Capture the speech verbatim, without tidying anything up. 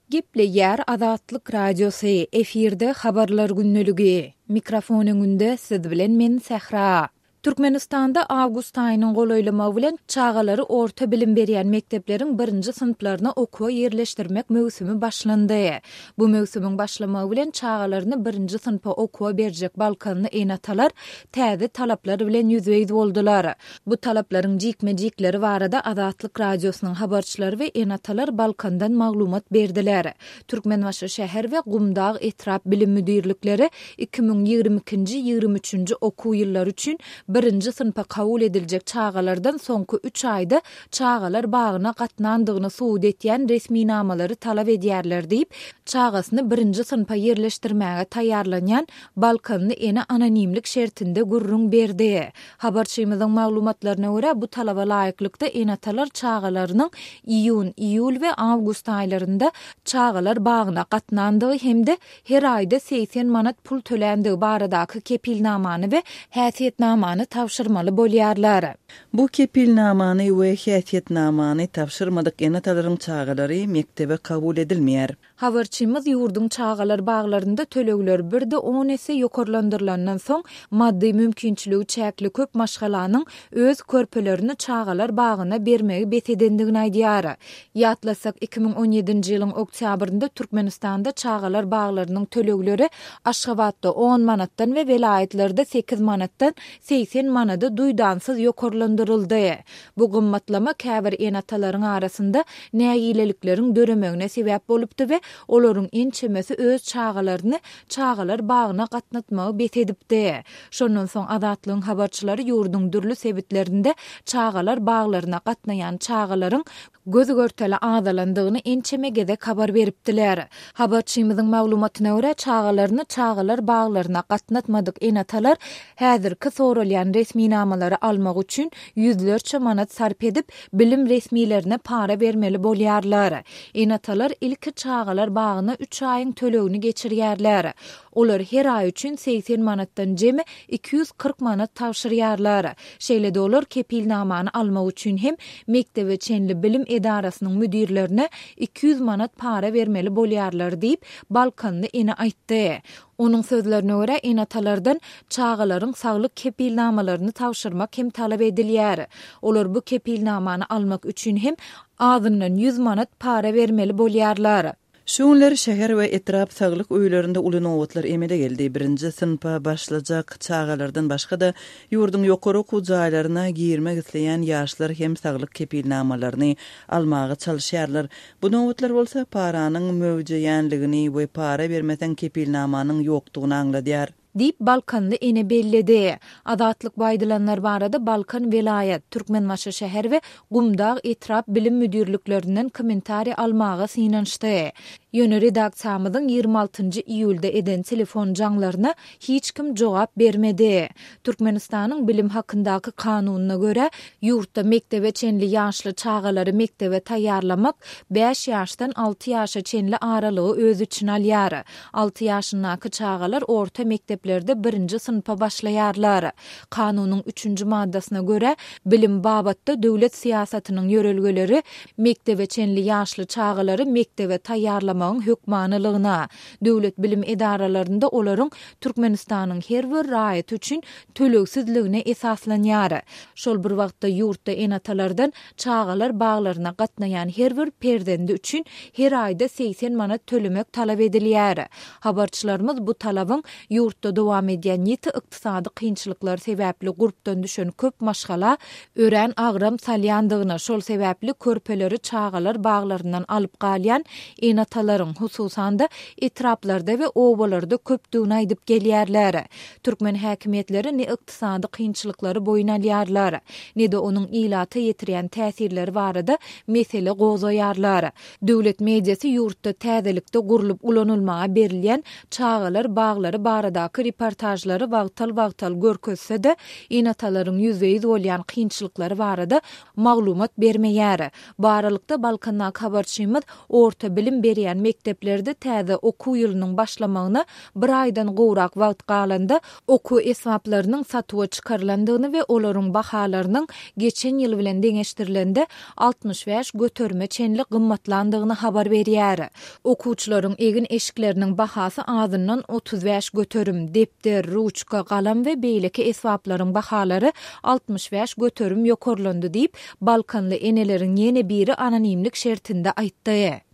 Giple yer Azatlyk Radiosu efirde habarlar günneligi. Mikrofonunde siz bilen men Sehra. Türkmenistanda awgust aýynyň golaýlama bilen çağalary orta bilim berýän mektepleriň birinji sınıflaryna okuwa ýerleşdirmek möwsümi başlandy. Bu möwsümiň başlamagy bilen çağalaryny birinji sınıfa okuwa berjek balkanyny enatalar täze talaplar bilen ýüzbeýiz boldular. Bu talaplaryň jikme-jikleri barada Azatlyk Radiosynyň habarçylary we enatalar balkandan maglumat berdiler. Türkmenbaşy şäher we Gumdag etrap bilim müdirlikleri iki bin ýygrimi ikinji ýygrimi üçinji okuw ýyllary üçin birinji sınıfa kabul ediljek çağalardan soňky üç aýda çağalar bagyna gatnandygyny suwd etýän resmi namalary talap edýärler diýip çağasyny birinji sınıfa ýerleşdirmäge taýýarlanýan balkanyny ene anonimlik şertinde gurrun berdi. Habarçymyzyň maglumatlaryna görä bu talaba laýyklykda enatalar çağalarynyň iýun, iýul we awgust aýlarynda çağalar bagyna gatnandygy hemde her aýda seksen manat pul tölendigi baradaky kepilnamany we häsiýetnamany tawşyrmaly bolýarlar. Bu kepilnamany we häsiýetnamany tawşyrmadyk enatalaryň çağalary mektebe kabul edilmeýär. Habarçymyz ýurduň çağalar baglarynda tölegler birde on ese ýokarlandyrlandan soň maddi mümkinçiligi çäkli köp maşgalanyň öz körpelerini çağalar bagyna bermegi betedendigini aýdýar. Ýatlasak iki bin on ýedinji ýylyň oktýabrynda Türkmenistanda çağalar baglarynyň tölegleri Aşgabatda on manatdan we welaýetlerde sekiz manatdan seksen manada duýdansyz ýokarlandyryldy. Bu gymmatlama käbir enatalaryň arasynda näýilelikleriň döremegine sebäp bolupdy we olaryň ençemesi öz çağalaryny çağalar bagyna gatnatmagy betedipdi. Şondan soň Azatlygyň habarçylary ýurduň dürli sebitlerinde çağalar baglaryna gatnaýan çağalaryň göz görteli azalandygyny ençemegede habar beripdiler. Habarçymyzyň maglumatyna görä çağalaryny çağalar baglaryna gatnatmadyk enatalar häzirki sorulýan resmi namalary almak üçin ýüzlerçe manat sarp edip bilim resmilerine para bermeli bolýarlar. Enatalar ilki çağalar bagyna üç aýyň tölegini geçirýärler. Olar her aý üçin seksen manatdan jemi iki yüz kırk manat tawşyrýarlar. Şeýle olar kepilnamany almak üçin hem mektebe çenli bilim edarasynyň müdirlerine iki yüz manat para bermeli bolýarlar diýip balkanyny ene aýtdy. Onun sözlerine görä enatalardan çağalaryň saglyk kepilnamalaryny tawşyrmak hem talap edilýär. Olar bu kepilnamany almak üçin hem azyndan yüz manat para bermeli bolýarlar. Şuňlar şäher we etrap saglyk öýlerinde uly nowatlar emede geldi. Birinji sınıfa başlajak çağalardan başga da ýurduň ýokary okuw jaýlaryna girmek isleýän ýaşlar hem saglyk kepilnamalaryny almagy çalyşýarlar. Bu nowatlar bolsa paranyň möwjeýänligini we para bermesen kepilnamanyň ýokdugyny aňladýar. Dip Balkanlı ene belledi. Azatlyk baýdylanlar barada Balkan welaýat, Türkmenbaşy şäher we Gumdag etrap bilim müdirliklerinden kommentari almagy synanşdy. Ýöne redaksiýamyzyň ýygrimi altynjy iýulda eden telefon jaňlaryna hiç kim jogap bermedi. Türkmenistanyň bilim hakyndaky kanunyna görä ýurtda mektebe çenli ýaşly çağalary mektebe taýýarlamak beş ýaşdan alty ýaşa çenli aralygy öz üçin alýar. alty ýaşyndaky çağalar orta mekteplerde birinji sınıfa başlaýarlar. Kanunyň üçünji maddasyna görä bilim babatda döwlet siýasatynyň ýörelgeleri mektebe çenli ýaşly çağalary mektebe taýýarlamak hükmanlygyna, döwlet bilim edaralarynda olaryň Türkmenistanyň her bir raýat üçin tölegsizligine esaslanýar. Şol bir wagtda ýurtda enatalardan çağalar baglaryna gatnaýan her bir perdendi üçin her aýda seksen manat tölemek talap edilýär. Habarçylarymyz bu talabyň ýurtda dowam edýän ýeti ykdysady kynçylyklar sebäpli gurupdan düşen köp maşgala ören agram salýandygyna, şol sebäpli körpeleri çağalar baglaryndan alyp galýan enatalar hususan da etraplarda we obalarda köpdüğünü aýdyp gelýärler. Türkmen häkimetleri ne ykdysady kynçylyklary boyun alýarlar, ne de onuň ilaty ýetirýän täsirleri barada mesele gozaýarlar. Döwlet mediasy ýurtda täzelikde gurulup ulanylmaga berilýän çağalar baglary baradaky reportajlary wagtal-wagtal görkezse de enatalaryň ýüzbeýiz bolýan kynçylyklary barada maglumat bermeýär. Baralykda Balkandan habarçymyz orta bilim berýän bolýan mekteplerde täze okuw ýylynyň başlamagyna bir aýdan gowrak wagt galanda okuw esbaplarynyň satyga çykarlandygyny we olaryň bahalarynyň geçen ýyl bilen deňeşdirilende altmış beş götürme çenli gymmatlandygyny habar berýär. Okuwçylaryň egin eşikleriniň bahasy azyndan otuz beş götürüm, depter, ruçka, galam we beýleki esbaplaryň bahalary altmış beş götürüm ýokarlandy diýip Balkanly eneleriň ýene biri anonimlik şertinde aýtdy.